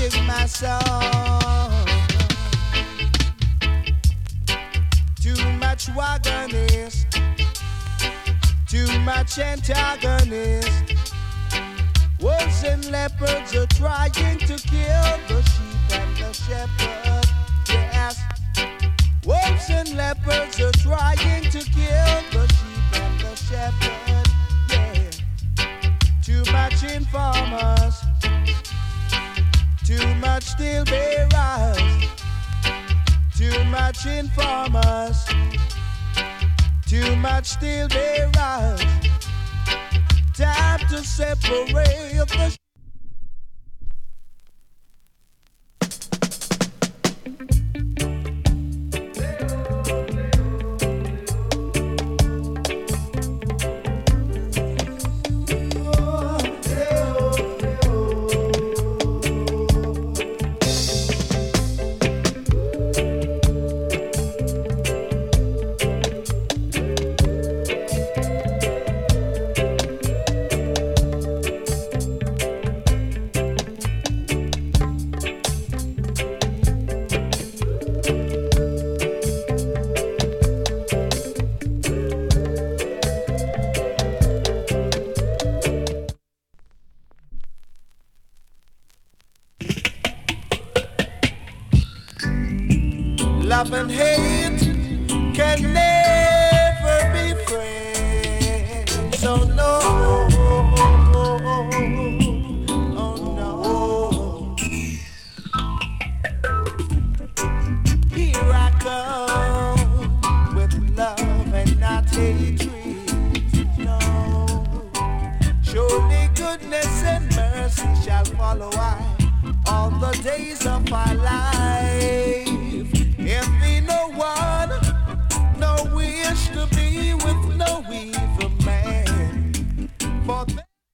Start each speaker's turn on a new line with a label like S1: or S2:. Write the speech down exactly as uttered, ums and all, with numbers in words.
S1: sing my song. Too much wagonist, too much antagonist. Wolves and leopards are trying to kill the sheep and the shepherd. Yes, wolves and leopards are trying to kill the sheep and the shepherd. Yeah, too much informers, too much steel bearers, too much informers, too much steel bearers. Time to separate the love and hate can never be friends. So no, oh no. Here I come with love and not hatred. No, surely goodness and mercy shall follow I all the days of our life.